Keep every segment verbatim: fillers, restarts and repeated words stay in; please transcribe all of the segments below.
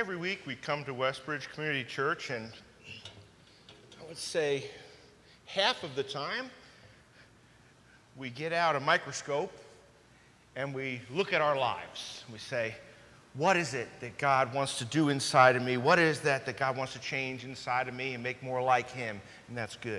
Every week we come to Westbridge Community Church, and I would say half of the time we get out a microscope and we look at our lives. We say, what is it that God wants to do inside of me? What is that that God wants to change inside of me and make more like Him? And that's good.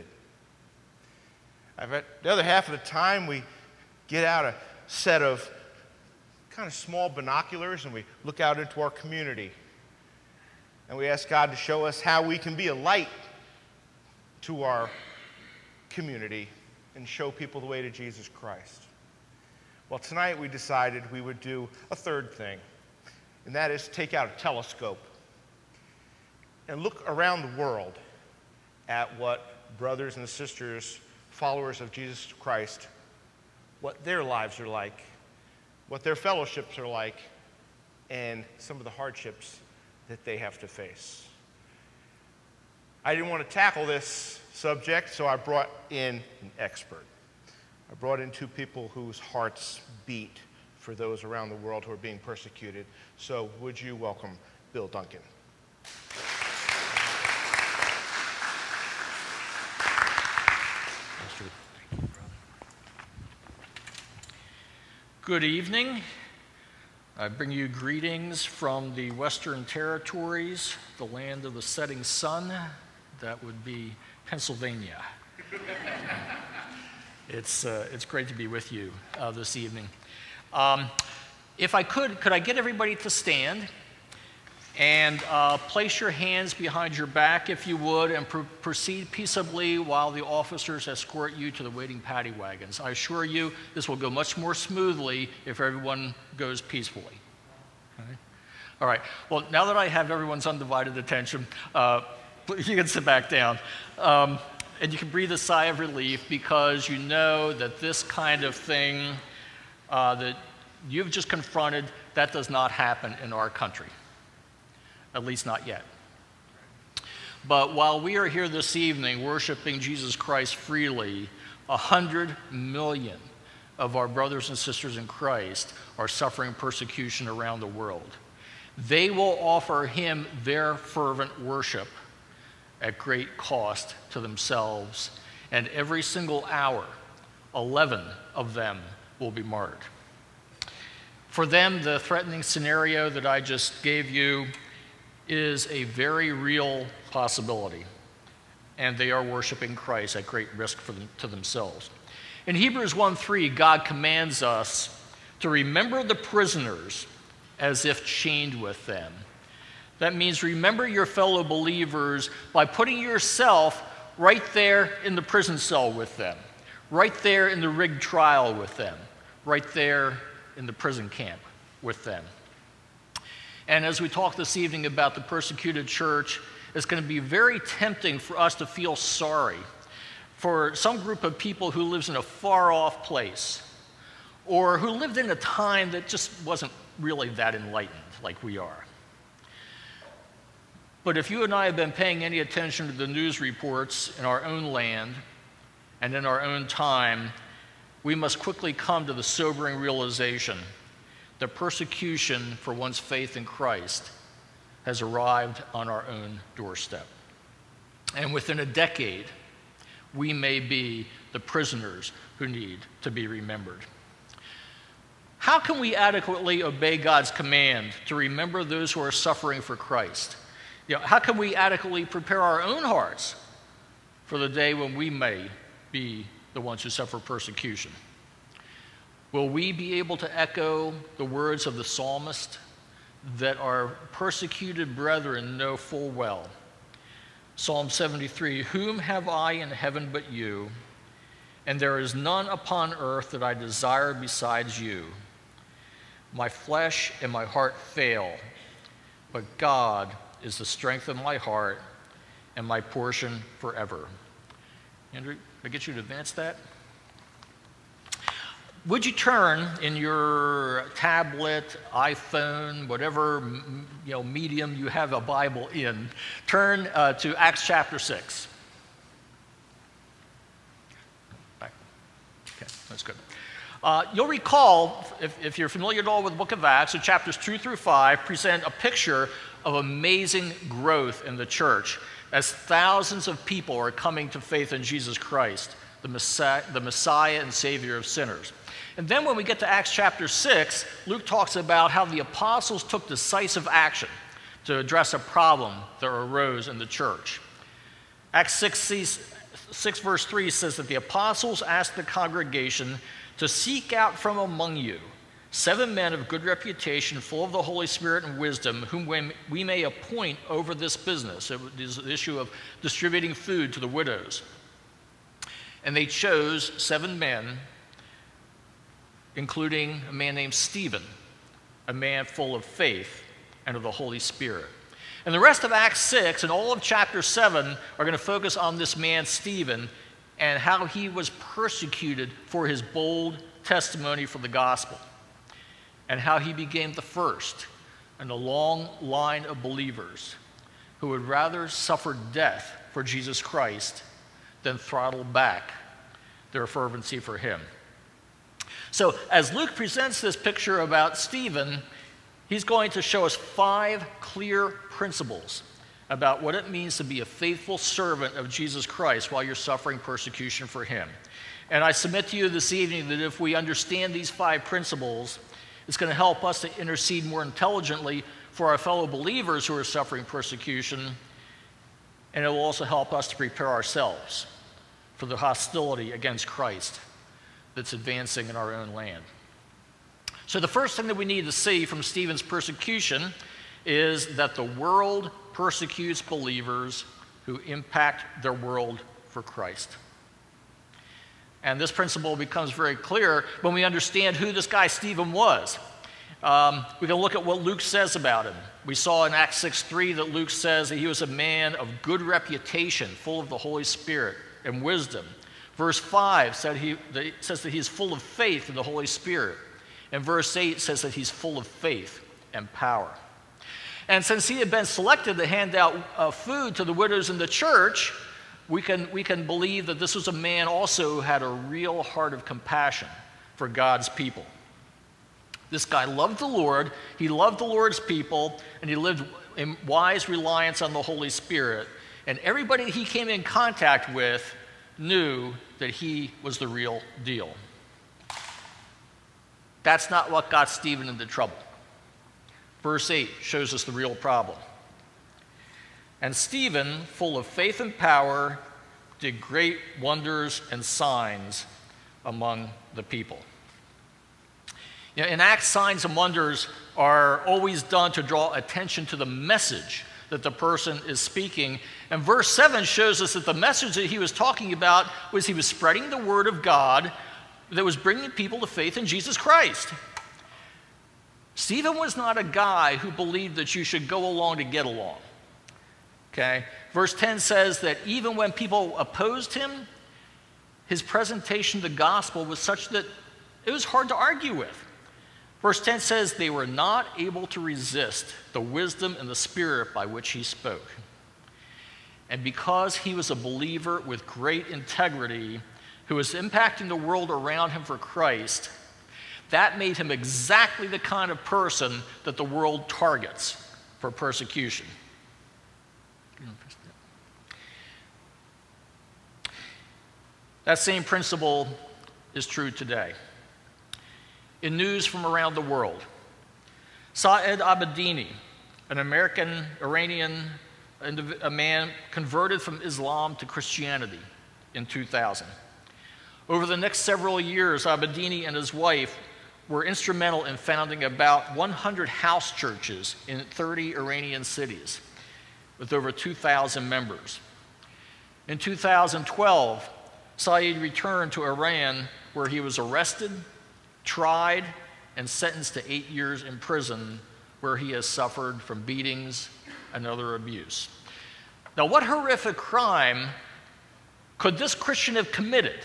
At the other half of the time, we get out a set of kind of small binoculars and we look out into our community. And we ask God to show us how we can be a light to our community and show people the way to Jesus Christ. Well, tonight we decided we would do a third thing, and that is take out a telescope and look around the world at what brothers and sisters, followers of Jesus Christ, what their lives are like, what their fellowships are like, and some of the hardships that they have to face. I didn't want to tackle this subject, so I brought in an expert. I brought in two people whose hearts beat for those around the world who are being persecuted. So would you welcome Bill Duncan? Good evening. I bring you greetings from the Western Territories, the land of the setting sun. That would be Pennsylvania. It's, uh, it's great to be with you uh, this evening. Um, if I could, could I get everybody to stand and uh, place your hands behind your back, if you would, and pr- proceed peaceably while the officers escort you to the waiting paddy wagons. I assure you this will go much more smoothly if everyone goes peacefully. Okay? All right. Well, now that I have everyone's undivided attention, uh, you can sit back down. Um, and you can breathe a sigh of relief because you know that this kind of thing uh, that you've just confronted, that does not happen in our country. At least not yet. But while we are here this evening worshiping Jesus Christ freely, a hundred million of our brothers and sisters in Christ are suffering persecution around the world. They will offer Him their fervent worship at great cost to themselves, and every single hour, eleven of them will be martyred. For them, the threatening scenario that I just gave you is a very real possibility, and they are worshiping Christ at great risk for them, to themselves. In Hebrews one three, God commands us to remember the prisoners as if chained with them. That means remember your fellow believers by putting yourself right there in the prison cell with them, right there in the rigged trial with them, right there in the prison camp with them. And as we talk this evening about the persecuted church, it's going to be very tempting for us to feel sorry for some group of people who lives in a far-off place or who lived in a time that just wasn't really that enlightened like we are. But if you and I have been paying any attention to the news reports in our own land and in our own time, we must quickly come to the sobering realization that persecution for one's faith in Christ has arrived on our own doorstep. And within a decade, we may be the prisoners who need to be remembered. How can we adequately obey God's command to remember those who are suffering for Christ? You know, how can we adequately prepare our own hearts for the day when we may be the ones who suffer persecution? Will we be able to echo the words of the psalmist that our persecuted brethren know full well? Psalm seventy-three, whom have I in heaven but you? And there is none upon earth that I desire besides you. My flesh and my heart fail, but God is the strength of my heart and my portion forever. Andrew, can I get you to advance that? Would you turn in your tablet, iPhone, whatever you know medium you have a Bible in, turn uh, to Acts chapter six. Back. Okay, that's good. Uh, you'll recall, if, if you're familiar at all with the book of Acts, so chapters two through five present a picture of amazing growth in the church as thousands of people are coming to faith in Jesus Christ, the Messiah, the Messiah and Savior of sinners. And then when we get to Acts chapter six, Luke talks about how the apostles took decisive action to address a problem that arose in the church. Acts six, six verse three says that the apostles asked the congregation to seek out from among you seven men of good reputation, full of the Holy Spirit and wisdom, whom we may appoint over this business. It is the issue of distributing food to the widows. And they chose seven men, including a man named Stephen, a man full of faith and of the Holy Spirit. And the rest of Acts six and all of chapter seven are going to focus on this man, Stephen, and how he was persecuted for his bold testimony for the gospel, and how he became the first in a long line of believers who would rather suffer death for Jesus Christ than throttle back their fervency for him. So as Luke presents this picture about Stephen, he's going to show us five clear principles about what it means to be a faithful servant of Jesus Christ while you're suffering persecution for him. And I submit to you this evening that if we understand these five principles, it's going to help us to intercede more intelligently for our fellow believers who are suffering persecution, and it will also help us to prepare ourselves for the hostility against Christ that's advancing in our own land. So the first thing that we need to see from Stephen's persecution is that the world persecutes believers who impact their world for Christ. And this principle becomes very clear when we understand who this guy Stephen was. Um, we can look at what Luke says about him. We saw in Acts six three that Luke says that he was a man of good reputation, full of the Holy Spirit and wisdom. Verse five said he, that, says that he's full of faith in the Holy Spirit. And verse eight says that he's full of faith and power. And since he had been selected to hand out uh, food to the widows in the church, we can, we can believe that this was a man also who had a real heart of compassion for God's people. This guy loved the Lord, he loved the Lord's people, and he lived in wise reliance on the Holy Spirit. And everybody he came in contact with knew that he was the real deal. That's not what got Stephen into trouble. Verse eight shows us the real problem. And Stephen, full of faith and power, did great wonders and signs among the people. You know, in Acts, signs and wonders are always done to draw attention to the message that the person is speaking. And verse seven shows us that the message that he was talking about was he was spreading the word of God that was bringing people to faith in Jesus Christ. Stephen was not a guy who believed that you should go along to get along. Okay? Verse ten says that even when people opposed him, his presentation of the gospel was such that it was hard to argue with. Verse ten says they were not able to resist the wisdom and the spirit by which he spoke. And because he was a believer with great integrity who was impacting the world around him for Christ, that made him exactly the kind of person that the world targets for persecution. That same principle is true today. In news from around the world, Saad Abedini, an American Iranian, a man converted from Islam to Christianity in two thousand. Over the next several years, Abedini and his wife were instrumental in founding about one hundred house churches in thirty Iranian cities with over two thousand members. In two thousand twelve, Saeed returned to Iran where he was arrested, tried, and sentenced to eight years in prison where he has suffered from beatings and other abuse. Now, what horrific crime could this Christian have committed?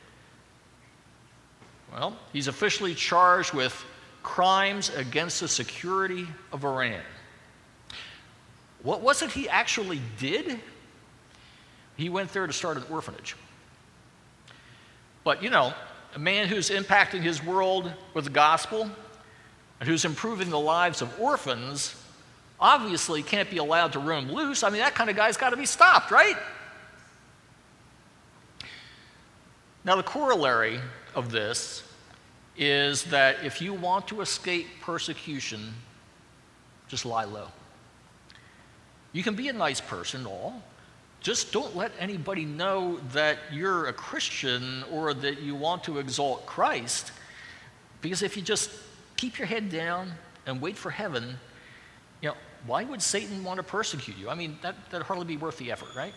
Well, he's officially charged with crimes against the security of Iran. What was it he actually did? He went there to start an orphanage. But, you know, a man who's impacting his world with the gospel and who's improving the lives of orphans obviously can't be allowed to roam loose. I mean, that kind of guy's got to be stopped, right? Now, the corollary of this is that if you want to escape persecution, just lie low. You can be a nice person, all. Just don't let anybody know that you're a Christian or that you want to exalt Christ, because if you just keep your head down and wait for heaven, you know, why would Satan want to persecute you? I mean, that, that'd hardly be worth the effort, right?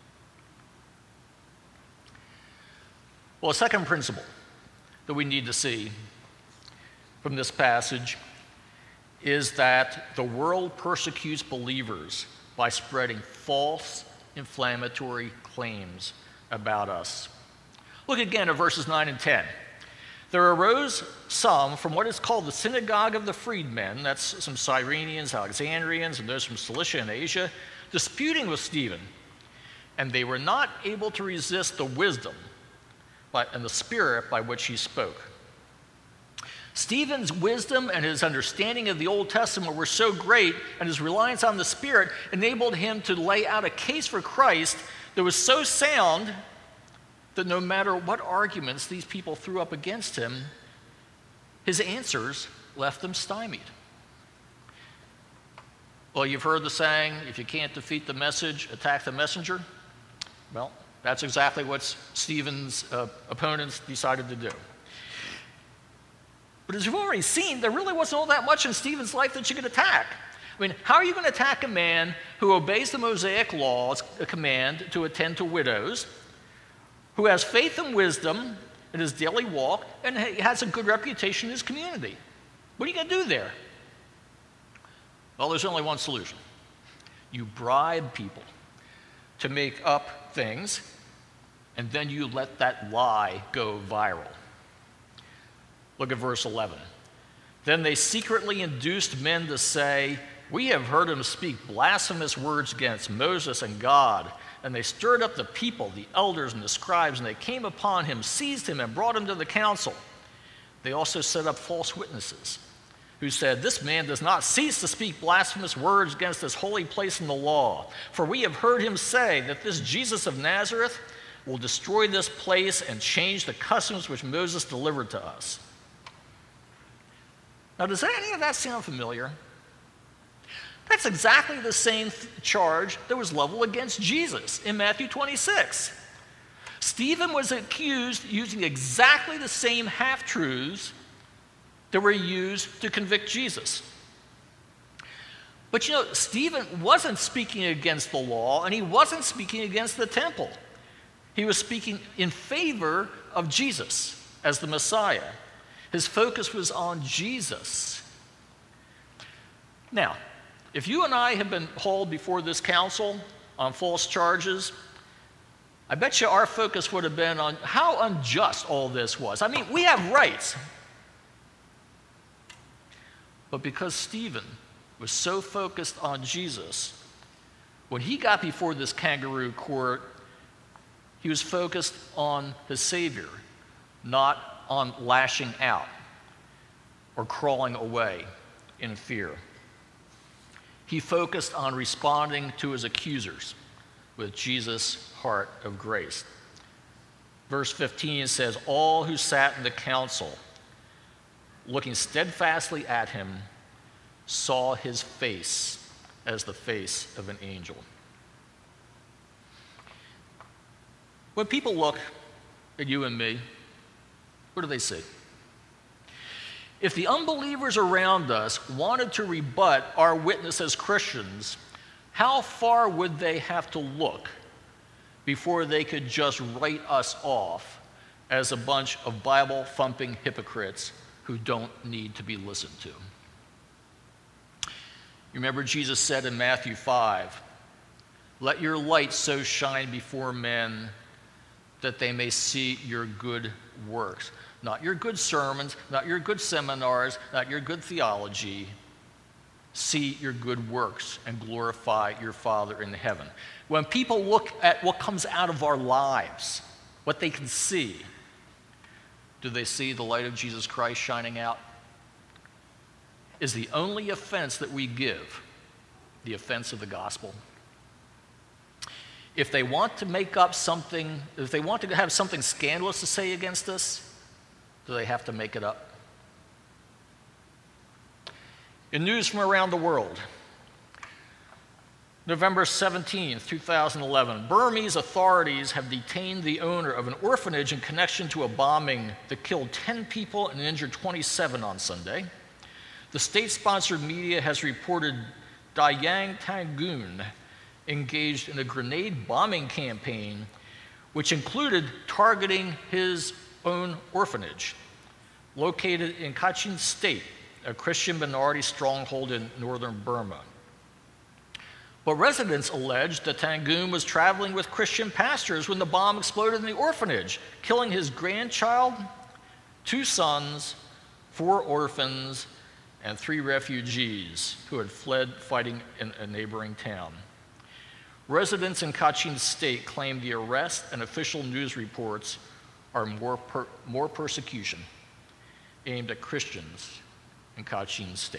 Well, a second principle that we need to see from this passage is that the world persecutes believers by spreading false, inflammatory claims about us. Look again at verses nine and ten. There arose some from what is called the synagogue of the freedmen, that's some Cyrenians, Alexandrians, and those from Cilicia and Asia, disputing with Stephen. And they were not able to resist the wisdom by, and the spirit by which he spoke. Stephen's wisdom and his understanding of the Old Testament were so great, and his reliance on the Spirit enabled him to lay out a case for Christ that was so sound that no matter what arguments these people threw up against him, his answers left them stymied. Well, you've heard the saying, if you can't defeat the message, attack the messenger. Well, that's exactly what Stephen's uh, opponents decided to do. But as you've already seen, there really wasn't all that much in Stephen's life that you could attack. I mean, how are you going to attack a man who obeys the Mosaic laws, a command to attend to widows, who has faith and wisdom in his daily walk, and has a good reputation in his community? What are you going to do there? Well, there's only one solution. You bribe people to make up things, and then you let that lie go viral. Look at verse eleven. Then they secretly induced men to say, "We have heard him speak blasphemous words against Moses and God." And they stirred up the people, the elders and the scribes, and they came upon him, seized him, and brought him to the council. They also set up false witnesses, who said, "This man does not cease to speak blasphemous words against this holy place in the law. For we have heard him say that this Jesus of Nazareth will destroy this place and change the customs which Moses delivered to us." Now, does any of that sound familiar? That's exactly the same th- charge that was leveled against Jesus in Matthew twenty-six. Stephen was accused using exactly the same half-truths that were used to convict Jesus. But you know, Stephen wasn't speaking against the law, and he wasn't speaking against the temple. He was speaking in favor of Jesus as the Messiah. His focus was on Jesus. Now, if you and I had been hauled before this council on false charges, I bet you our focus would have been on how unjust all this was. I mean, we have rights. But because Stephen was so focused on Jesus, when he got before this kangaroo court, he was focused on his Savior, not on lashing out or crawling away in fear. He focused on responding to his accusers with Jesus' heart of grace. Verse fifteen says, "All who sat in the council, looking steadfastly at him, saw his face as the face of an angel." When people look at you and me, what do they see? If the unbelievers around us wanted to rebut our witness as Christians, how far would they have to look before they could just write us off as a bunch of Bible-thumping hypocrites who don't need to be listened to? You remember Jesus said in Matthew five, "Let your light so shine before men that they may see your good works." Not your good sermons, not your good seminars, not your good theology. See your good works and glorify your Father in heaven. When people look at what comes out of our lives, what they can see, do they see the light of Jesus Christ shining out? Is the only offense that we give the offense of the gospel. If they want to make up something, if they want to have something scandalous to say against us, do they have to make it up? In news from around the world, November seventeenth, two thousand eleven, Burmese authorities have detained the owner of an orphanage in connection to a bombing that killed ten people and injured twenty-seven on Sunday. The state-sponsored media has reported Dayang Tangoon engaged in a grenade bombing campaign, which included targeting his own orphanage, located in Kachin State, a Christian minority stronghold in northern Burma. But residents alleged that Tangoon was traveling with Christian pastors when the bomb exploded in the orphanage, killing his grandchild, two sons, four orphans, and three refugees who had fled fighting in a neighboring town. Residents in Kachin State claim the arrest and official news reports are more, per, more persecution aimed at Christians in Kachin State.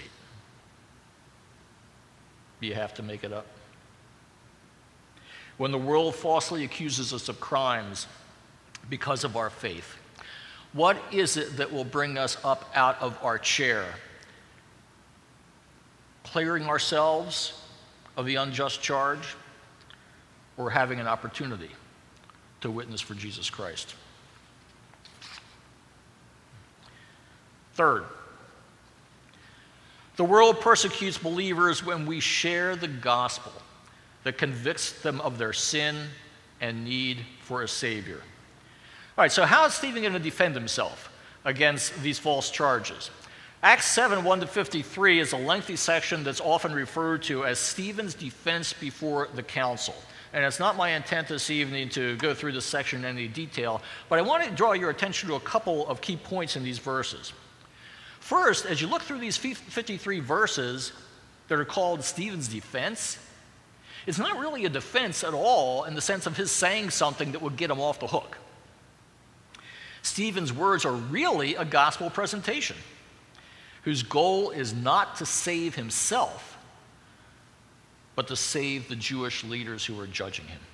Do you have to make it up? When the world falsely accuses us of crimes because of our faith, what is it that will bring us up out of our chair? Clearing ourselves of the unjust charge, or having an opportunity to witness for Jesus Christ? Third, the world persecutes believers when we share the gospel that convicts them of their sin and need for a Savior. All right, so how is Stephen going to defend himself against these false charges? Acts seven, one to fifty-three is a lengthy section that's often referred to as Stephen's defense before the council. And it's not my intent this evening to go through this section in any detail, but I want to draw your attention to a couple of key points in these verses. First, as you look through these fifty-three verses that are called Stephen's defense, it's not really a defense at all in the sense of his saying something that would get him off the hook. Stephen's words are really a gospel presentation whose goal is not to save himself, but to save the Jewish leaders who are judging him.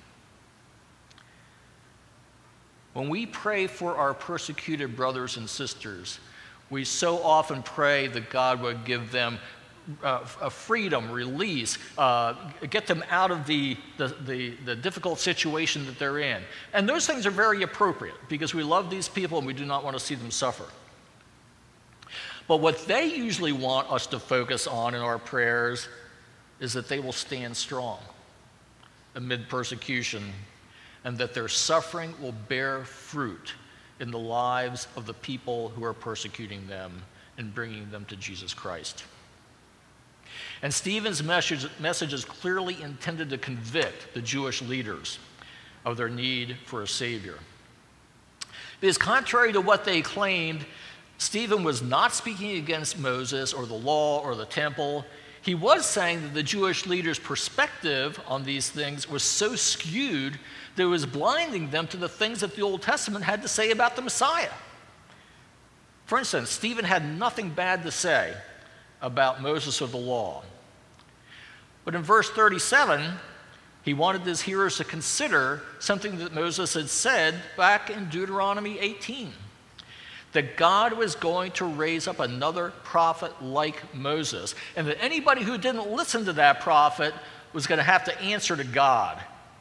When we pray for our persecuted brothers and sisters, we so often pray that God would give them uh, a freedom, release, uh, get them out of the, the, the, the difficult situation that they're in. And those things are very appropriate because we love these people and we do not want to see them suffer. But what they usually want us to focus on in our prayers is that they will stand strong amid persecution and that their suffering will bear fruit in the lives of the people who are persecuting them and bringing them to Jesus Christ. And Stephen's message, message is clearly intended to convict the Jewish leaders of their need for a Savior. Because contrary to what they claimed, Stephen was not speaking against Moses or the law or the temple. He was saying that the Jewish leaders' perspective on these things was so skewed that it was blinding them to the things that the Old Testament had to say about the Messiah. For instance, Stephen had nothing bad to say about Moses or the law. But in verse thirty-seven, he wanted his hearers to consider something that Moses had said back in Deuteronomy eighteen. That God was going to raise up another prophet like Moses, and that anybody who didn't listen to that prophet was going to have to answer to God.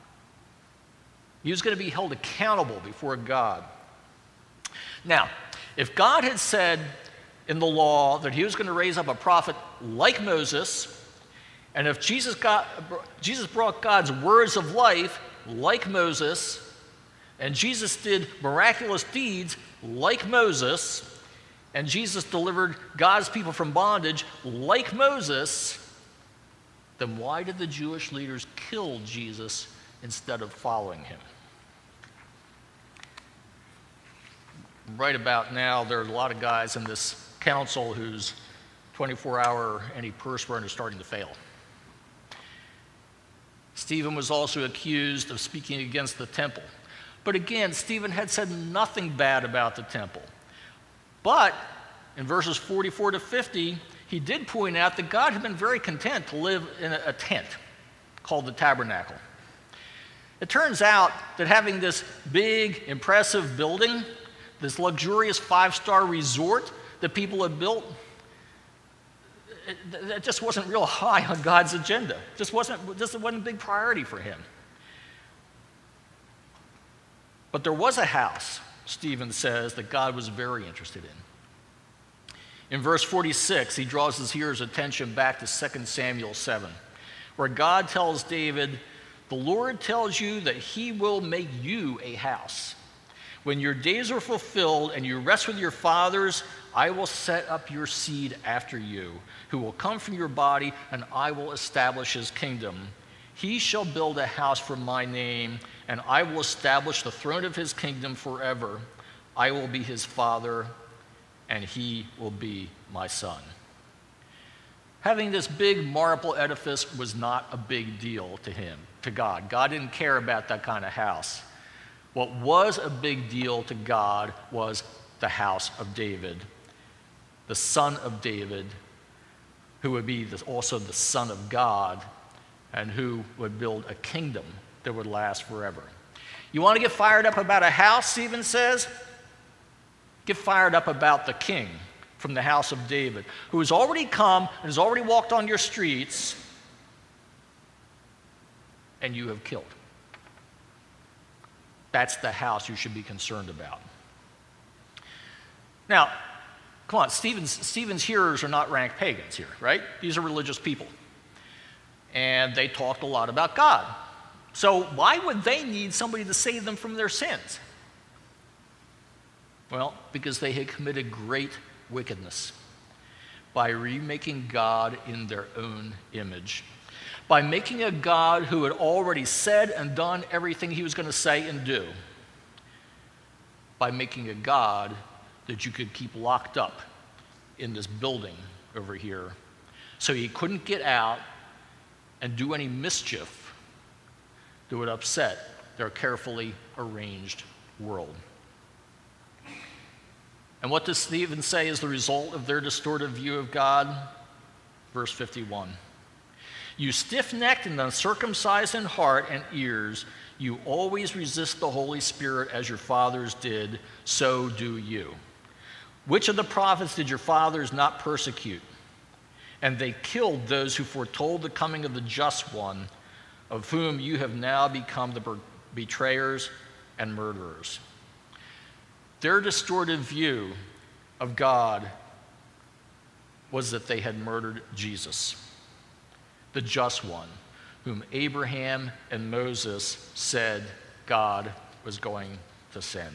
He was going to be held accountable before God. Now, if God had said in the law that he was going to raise up a prophet like Moses, and if Jesus, got, Jesus brought God's words of life like Moses, and Jesus did miraculous deeds like Moses, and Jesus delivered God's people from bondage like Moses, then why did the Jewish leaders kill Jesus instead of following him? Right about now, there are a lot of guys in this council whose twenty-four hour anti-perspirant is starting to fail. Stephen was also accused of speaking against the temple. But again, Stephen had said nothing bad about the temple. But in verses forty-four to fifty, he did point out that God had been very content to live in a, a tent called the tabernacle. It turns out that having this big, impressive building, this luxurious five-star resort that people had built, it, that just wasn't real high on God's agenda. It just wasn't, just wasn't a big priority for him. But there was a house, Stephen says, that God was very interested in. In verse forty-six, he draws his hearer's attention back to Second Samuel seven, where God tells David, "The Lord tells you that he will make you a house. When your days are fulfilled and you rest with your fathers, I will set up your seed after you, who will come from your body, and I will establish his kingdom. He shall build a house for my name, and I will establish the throne of his kingdom forever. I will be his father, and he will be my son." Having this big marble edifice was not a big deal to him, to God. God didn't care about that kind of house. What was a big deal to God was the house of David, the son of David, who would be the, also the son of God, and who would build a kingdom that would last forever. You want to get fired up about a house, Stephen says? Get fired up about the king from the house of David, who has already come and has already walked on your streets, and you have killed. That's the house you should be concerned about. Now, come on, Stephen's, Stephen's hearers are not rank pagans here, right? These are religious people. And they talked a lot about God. So why would they need somebody to save them from their sins? Well, because they had committed great wickedness by remaking God in their own image, by making a God who had already said and done everything he was going to say and do, by making a God that you could keep locked up in this building over here so he couldn't get out and do any mischief that would upset their carefully arranged world. And what does Stephen say is the result of their distorted view of God? Verse fifty-one. "You stiff-necked and uncircumcised in heart and ears, you always resist the Holy Spirit as your fathers did, so do you. Which of the prophets did your fathers not persecute? And they killed those who foretold the coming of the Just One, of whom you have now become the betrayers and murderers." Their distorted view of God was that they had murdered Jesus, the Just One, whom Abraham and Moses said God was going to send.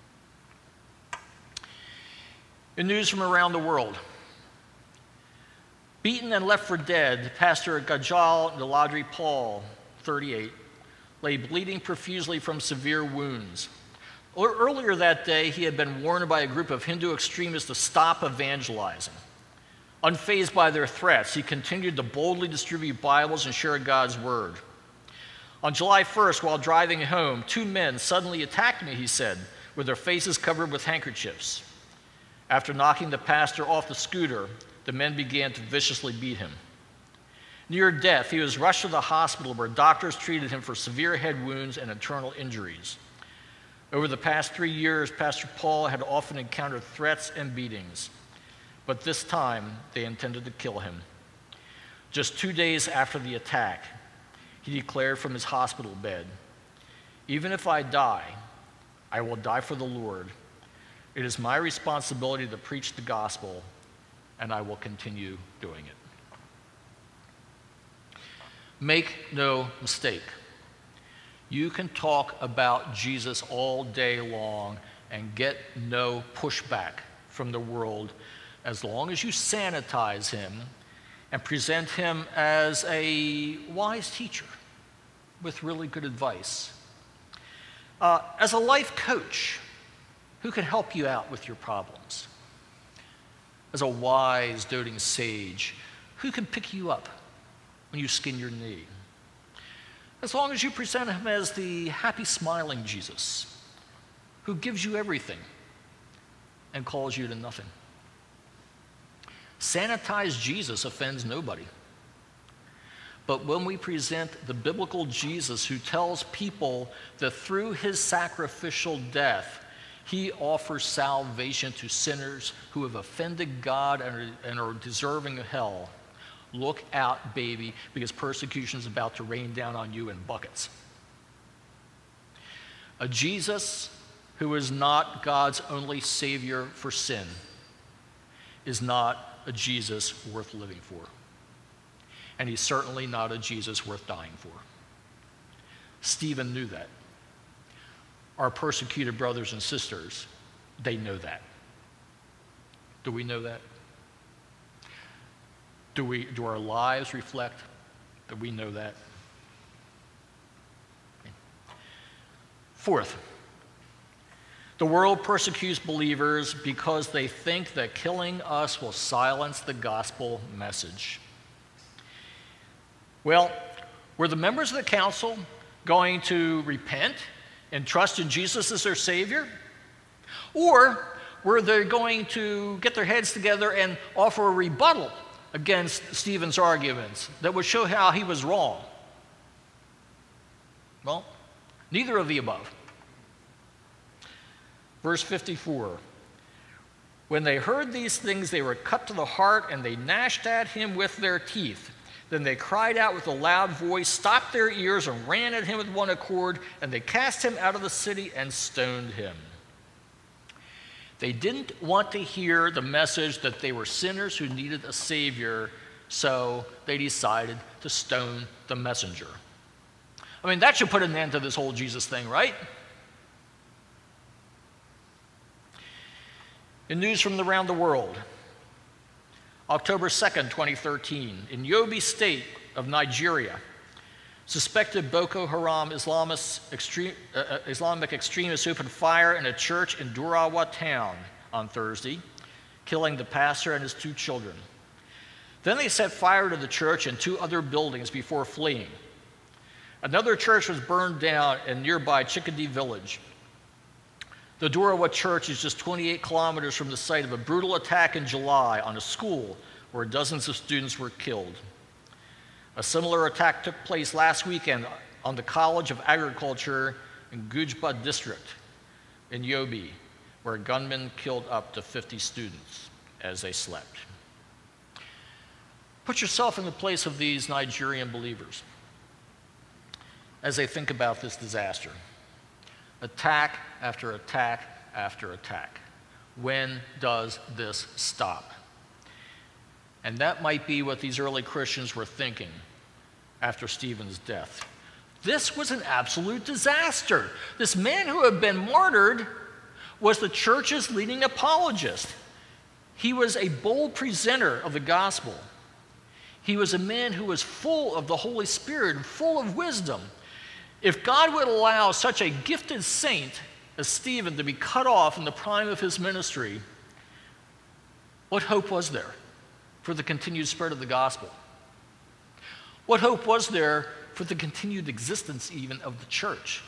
In news from around the world, beaten and left for dead, Pastor Gajal Naladri Paul, thirty-eight, lay bleeding profusely from severe wounds. Earlier that day, he had been warned by a group of Hindu extremists to stop evangelizing. Unfazed by their threats, he continued to boldly distribute Bibles and share God's word. On July first, while driving home, two men suddenly attacked me, he said, with their faces covered with handkerchiefs. After knocking the pastor off the scooter, the men began to viciously beat him. Near death, he was rushed to the hospital where doctors treated him for severe head wounds and internal injuries. Over the past three years, Pastor Paul had often encountered threats and beatings, but this time they intended to kill him. Just two days after the attack, he declared from his hospital bed, "Even if I die, I will die for the Lord. It is my responsibility to preach the gospel, and I will continue doing it." Make no mistake. You can talk about Jesus all day long and get no pushback from the world as long as you sanitize him and present him as a wise teacher with really good advice, uh, as a life coach who can help you out with your problems, as a wise, doting sage who can pick you up when you skin your knee, as long as you present him as the happy, smiling Jesus who gives you everything and calls you to nothing. Sanitized Jesus offends nobody. But when we present the biblical Jesus who tells people that through his sacrificial death, he offers salvation to sinners who have offended God and are, and are deserving of hell, look out, baby, because persecution is about to rain down on you in buckets. A Jesus who is not God's only Savior for sin is not a Jesus worth living for. And he's certainly not a Jesus worth dying for. Stephen knew that. Our persecuted brothers and sisters, they know that. Do we know that? Do we, do our lives reflect that we know that? Fourth, the world persecutes believers because they think that killing us will silence the gospel message. Well, were the members of the council going to repent and trust in Jesus as their Savior? Or were they going to get their heads together and offer a rebuttal against Stephen's arguments that would show how he was wrong? Well, neither of the above. Verse fifty-four, when they heard these things, they were cut to the heart, and they gnashed at him with their teeth. Then they cried out with a loud voice, stopped their ears, and ran at him with one accord, and they cast him out of the city and stoned him. They didn't want to hear the message that they were sinners who needed a Savior, so they decided to stone the messenger. I mean, that should put an end to this whole Jesus thing, right? In news from around the world, October second, twenty thirteen, in Yobe State of Nigeria, suspected Boko Haram Islamist extreme, uh, Islamic extremists opened fire in a church in Durawa town on Thursday, killing the pastor and his two children. Then they set fire to the church and two other buildings before fleeing. Another church was burned down in nearby Chikadi village. The Durawa church is just twenty-eight kilometers from the site of a brutal attack in July on a school where dozens of students were killed. A similar attack took place last weekend on the College of Agriculture in Gujba district in Yobe, where gunmen killed up to fifty students as they slept. Put yourself in the place of these Nigerian believers as they think about this disaster. Attack after attack after attack. When does this stop? And that might be what these early Christians were thinking after Stephen's death. This was an absolute disaster. This man who had been martyred was the church's leading apologist. He was a bold presenter of the gospel. He was a man who was full of the Holy Spirit and full of wisdom. If God would allow such a gifted saint as Stephen to be cut off in the prime of his ministry, what hope was there for the continued spread of the gospel? What hope was there for the continued existence even of the church?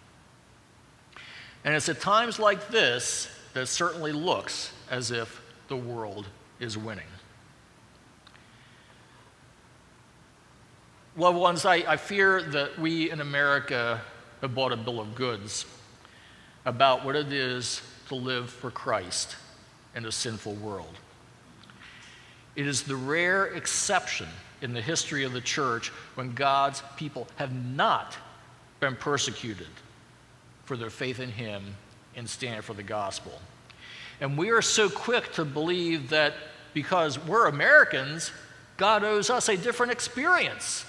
And it's at times like this that it certainly looks as if the world is winning. Loved ones, I, I fear that we in America have bought a bill of goods about what it is to live for Christ in a sinful world. It is the rare exception in the history of the church when God's people have not been persecuted for their faith in him and stand for the gospel. And we are so quick to believe that because we're Americans, God owes us a different experience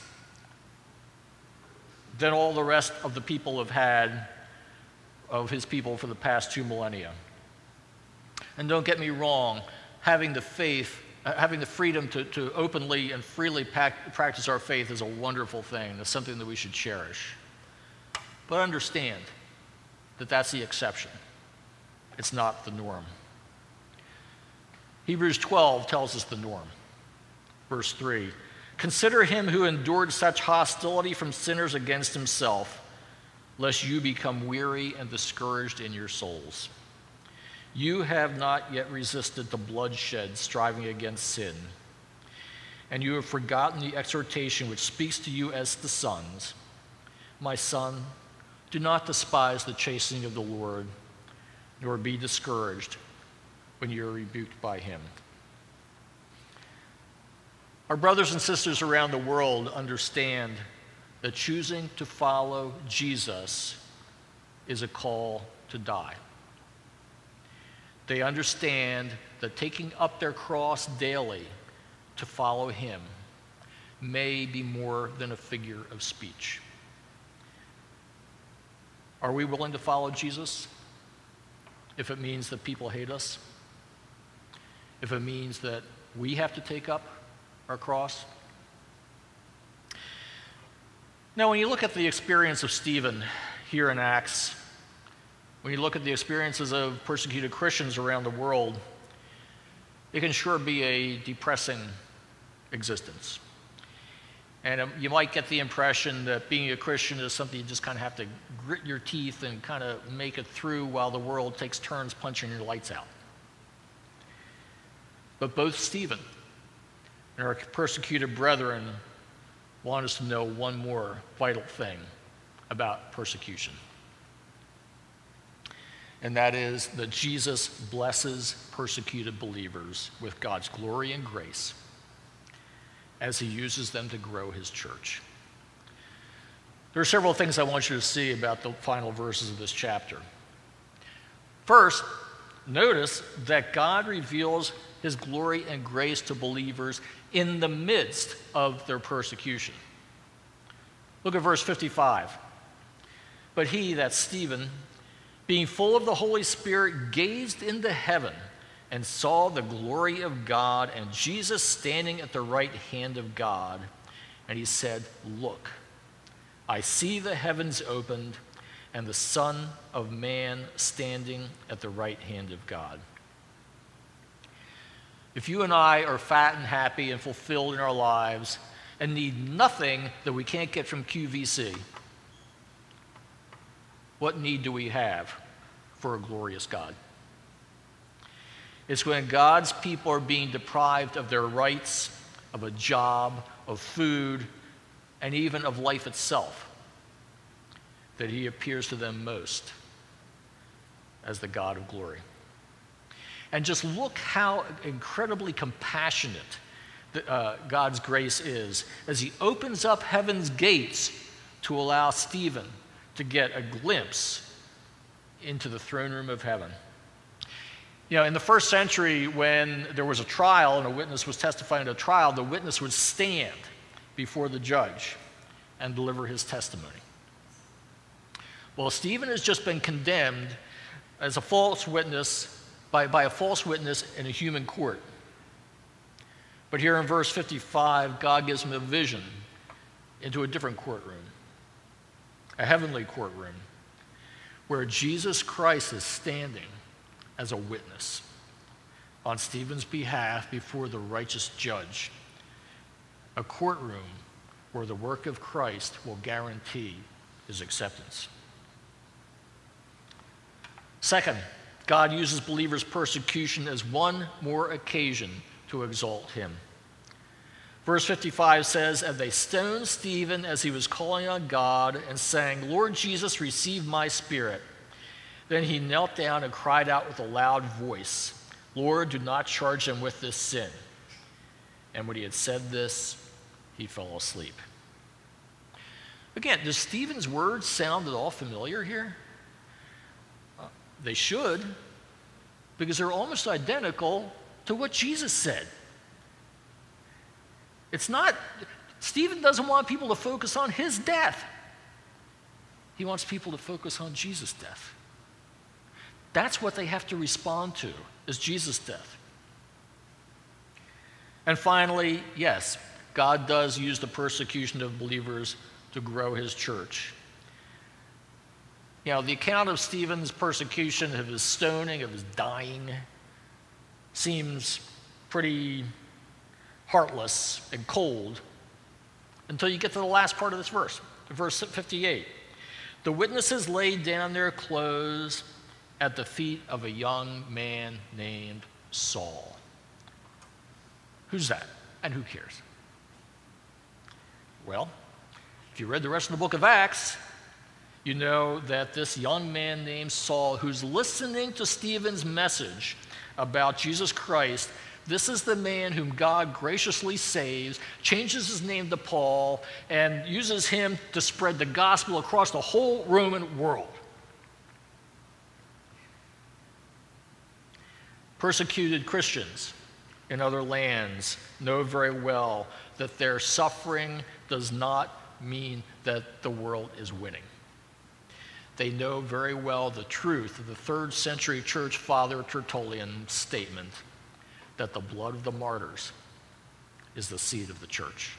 than all the rest of the people have had of his people for the past two millennia. And don't get me wrong, having the faith, uh, having the freedom to, to openly and freely pac- practice our faith is a wonderful thing. It's something that we should cherish. But understand that that's the exception. It's not the norm. Hebrews twelve tells us the norm. Verse three, consider him who endured such hostility from sinners against himself, lest you become weary and discouraged in your souls. You have not yet resisted the bloodshed, striving against sin. And you have forgotten the exhortation which speaks to you as the sons. My son, do not despise the chastening of the Lord, nor be discouraged when you are rebuked by him. Our brothers and sisters around the world understand that choosing to follow Jesus is a call to die. They understand that taking up their cross daily to follow him may be more than a figure of speech. Are we willing to follow Jesus if it means that people hate us? If it means that we have to take up our cross? Now, when you look at the experience of Stephen here in Acts, when you look at the experiences of persecuted Christians around the world, it can sure be a depressing existence. And um, you might get the impression that being a Christian is something you just kind of have to grit your teeth and kind of make it through while the world takes turns punching your lights out. But both Stephen and our persecuted brethren want us to know one more vital thing about persecution. And that is that Jesus blesses persecuted believers with God's glory and grace as he uses them to grow his church. There are several things I want you to see about the final verses of this chapter. First, notice that God reveals his glory and grace to believers in the midst of their persecution. Look at verse fifty-five. But he, that's Stephen, being full of the Holy Spirit, gazed into heaven and saw the glory of God and Jesus standing at the right hand of God. And he said, look, I see the heavens opened and the Son of Man standing at the right hand of God. If you and I are fat and happy and fulfilled in our lives and need nothing that we can't get from Q V C, what need do we have for a glorious God? It's when God's people are being deprived of their rights, of a job, of food, and even of life itself, that he appears to them most as the God of glory. And just look how incredibly compassionate the, uh, God's grace is as he opens up heaven's gates to allow Stephen to get a glimpse into the throne room of heaven. You know, in the first century, when there was a trial and a witness was testifying at a trial, the witness would stand before the judge and deliver his testimony. Well, Stephen has just been condemned as a false witness by, by a false witness in a human court. But here in verse fifty-five, God gives him a vision into a different courtroom, a heavenly courtroom, where Jesus Christ is standing as a witness on Stephen's behalf before the righteous judge, a courtroom where the work of Christ will guarantee his acceptance. Second, God uses believers' persecution as one more occasion to exalt him. Verse fifty-five says, and they stoned Stephen as he was calling on God and saying, Lord Jesus, receive my spirit. Then he knelt down and cried out with a loud voice, Lord, do not charge them with this sin. And when he had said this, he fell asleep. Again, does Stephen's words sound at all familiar here? Uh, they should, because they're almost identical to what Jesus said. It's not, Stephen doesn't want people to focus on his death. He wants people to focus on Jesus' death. That's what they have to respond to, is Jesus' death. And finally, yes, God does use the persecution of believers to grow his church. You know, the account of Stephen's persecution, of his stoning, of his dying, seems pretty heartless and cold until you get to the last part of this verse, verse fifty-eight. The witnesses laid down their clothes at the feet of a young man named Saul. Who's that? And who cares? Well, if you read the rest of the book of Acts, you know that this young man named Saul, who's listening to Stephen's message about Jesus Christ, this is the man whom God graciously saves, changes his name to Paul, and uses him to spread the gospel across the whole Roman world. Persecuted Christians in other lands know very well that their suffering does not mean that the world is winning. They know very well the truth of the third century church father Tertullian's statement that the blood of the martyrs is the seed of the church.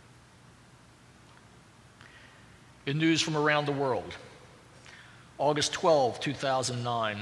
In news from around the world, August twelfth, two thousand nine,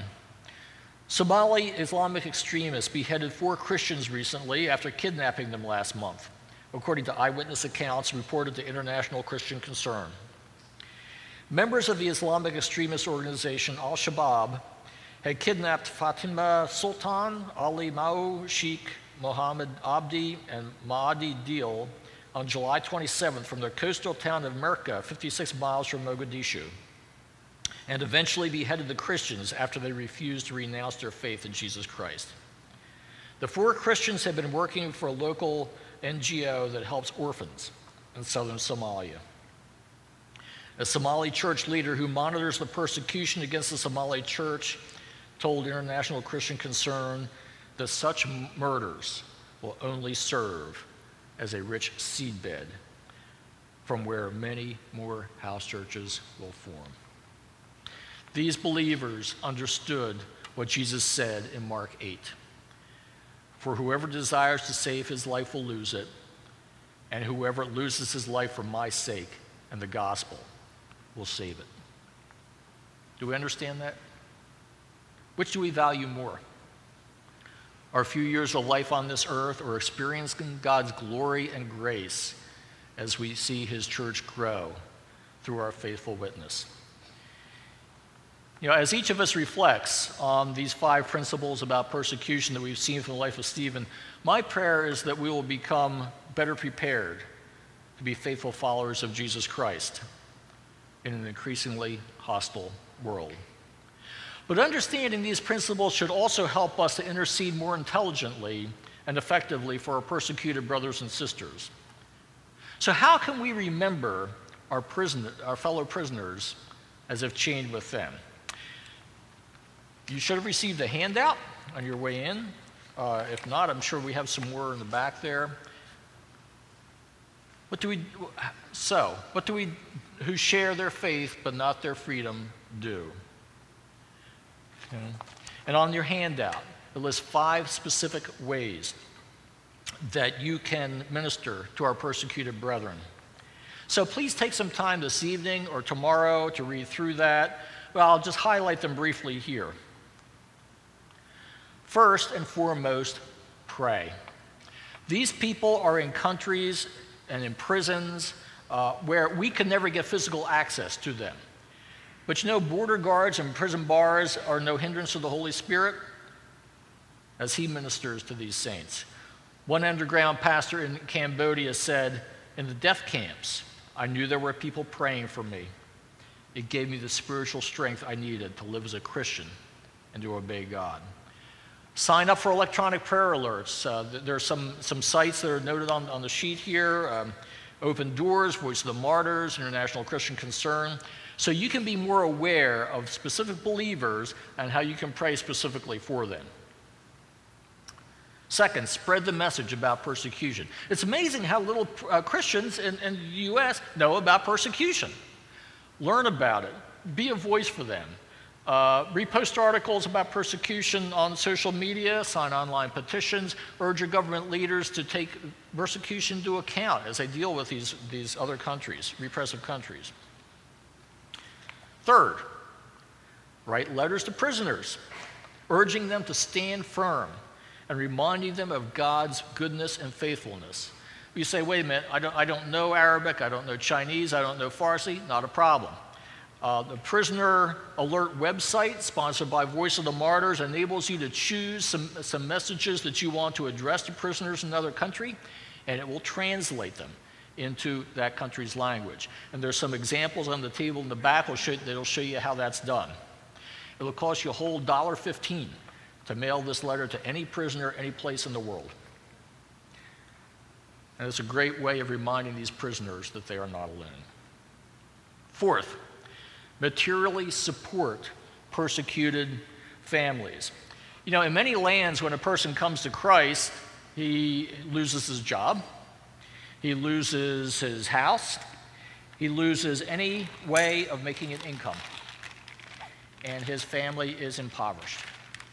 Somali Islamic extremists beheaded four Christians recently after kidnapping them last month, according to eyewitness accounts reported to International Christian Concern. Members of the Islamic extremist organization Al-Shabaab had kidnapped Fatima Sultan, Ali Mao, Sheikh Mohammed Abdi, and Mahdi Dil on July twenty-seventh from their coastal town of Merka, fifty-six miles from Mogadishu, and eventually beheaded the Christians after they refused to renounce their faith in Jesus Christ. The four Christians had been working for a local N G O that helps orphans in southern Somalia. A Somali church leader who monitors the persecution against the Somali church told International Christian Concern that such murders will only serve as a rich seedbed from where many more house churches will form. These believers understood what Jesus said in Mark eight. For whoever desires to save his life will lose it, and whoever loses his life for my sake and the gospel will save it. Do we understand that? Which do we value more? Our few years of life on this earth, or experiencing God's glory and grace as we see his church grow through our faithful witness? You know, as each of us reflects on these five principles about persecution that we've seen from the life of Stephen, my prayer is that we will become better prepared to be faithful followers of Jesus Christ in an increasingly hostile world. But understanding these principles should also help us to intercede more intelligently and effectively for our persecuted brothers and sisters. So how can we remember our, prisoner, our fellow prisoners as if chained with them? You should have received a handout on your way in. Uh, if not, I'm sure we have some more in the back there. What do we, so, what do we, who share their faith but not their freedom, do? Okay. And on your handout, it lists five specific ways that you can minister to our persecuted brethren. So please take some time this evening or tomorrow to read through that. Well, I'll just highlight them briefly here. First and foremost, pray. These people are in countries and in prisons uh, where we can never get physical access to them. But you know, border guards and prison bars are no hindrance to the Holy Spirit as he ministers to these saints. One underground pastor in Cambodia said, in the death camps, I knew there were people praying for me. It gave me the spiritual strength I needed to live as a Christian and to obey God. Sign up for electronic prayer alerts. Uh, there are some, some sites that are noted on, on the sheet here. Um, Open Doors, Voice of the Martyrs, International Christian Concern. So you can be more aware of specific believers and how you can pray specifically for them. Second, spread the message about persecution. It's amazing how little uh, Christians in, in the U S know about persecution. Learn about it. Be a voice for them. Uh, repost articles about persecution on social media, sign online petitions, urge your government leaders to take persecution into account as they deal with these, these other countries, repressive countries. Third, write letters to prisoners, urging them to stand firm and reminding them of God's goodness and faithfulness. You say, wait a minute, I don't, I don't know Arabic, I don't know Chinese, I don't know Farsi, not a problem. Uh, the Prisoner Alert website, sponsored by Voice of the Martyrs, enables you to choose some, some messages that you want to address to prisoners in another country, and it will translate them into that country's language. And there's some examples on the table in the back will show, that'll show you how that's done. It'll cost you a whole one dollar fifteen to mail this letter to any prisoner, any place in the world. And it's a great way of reminding these prisoners that they are not alone. Fourth, materially support persecuted families. You know, in many lands, when a person comes to Christ, he loses his job, he loses his house, he loses any way of making an income, and his family is impoverished.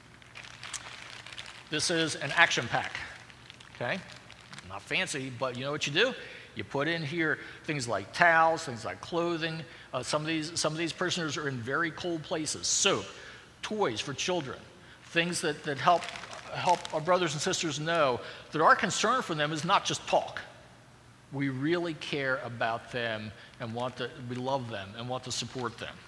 This is an action pack, okay? Not fancy, but you know what you do? You put in here things like towels, things like clothing. Uh, some of these some of these prisoners are in very cold places. Soap, toys for children, things that, that help help our brothers and sisters know that our concern for them is not just talk. We really care about them and want to, we love them and want to support them.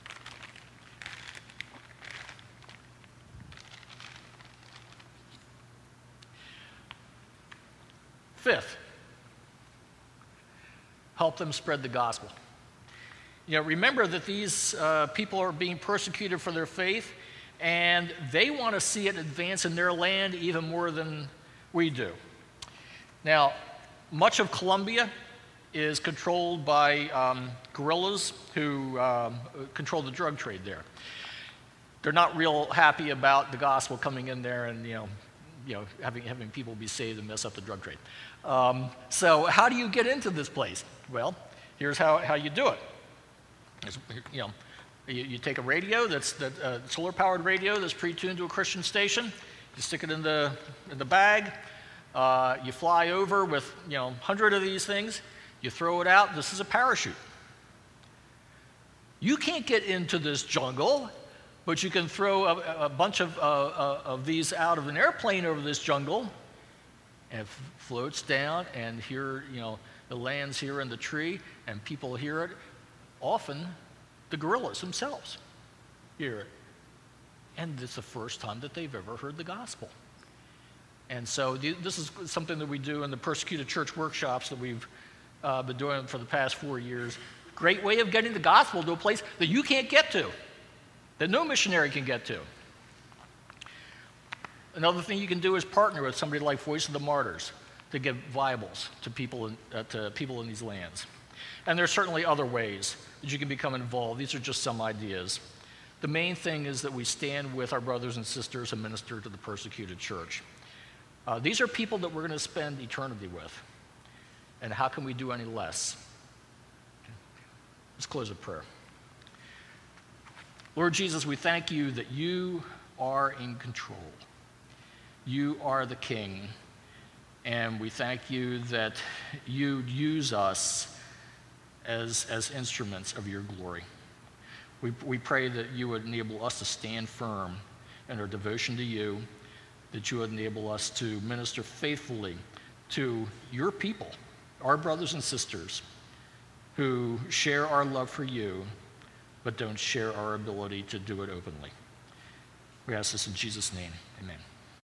Fifth, help them spread the gospel. You know, remember that these uh, people are being persecuted for their faith, and they want to see it advance in their land even more than we do. Now, much of Colombia is controlled by um, guerrillas who um, control the drug trade there. They're not real happy about the gospel coming in there and, you know, you know, having, having people be saved and mess up the drug trade. Um, so how do you get into this place? Well, here's how, how you do it. It's, you know, you, you take a radio that's that uh, solar-powered radio that's pre-tuned to a Christian station. You stick it in the in the bag. Uh, you fly over with you know a hundred of these things. You throw it out. This is a parachute. You can't get into this jungle, but you can throw a, a bunch of uh, uh, of these out of an airplane over this jungle, and it f- floats down. And here, you know, it lands here in the tree, and people hear it. Often, the guerrillas themselves hear it. And it's the first time that they've ever heard the gospel. And so th- this is something that we do in the persecuted church workshops that we've uh, been doing for the past four years. Great way of getting the gospel to a place that you can't get to, that no missionary can get to. Another thing you can do is partner with somebody like Voice of the Martyrs to give Bibles to people in, uh, to people in these lands. And there's certainly other ways that you can become involved. These are just some ideas. The main thing is that we stand with our brothers and sisters and minister to the persecuted church. Uh, these are people that we're going to spend eternity with. And how can we do any less? Let's close with prayer. Lord Jesus, we thank you that you are in control. You are the King. And we thank you that you use us as, as instruments of your glory. We, we pray that you would enable us to stand firm in our devotion to you, that you would enable us to minister faithfully to your people, our brothers and sisters, who share our love for you, but don't share our ability to do it openly. We ask this in Jesus' name, amen.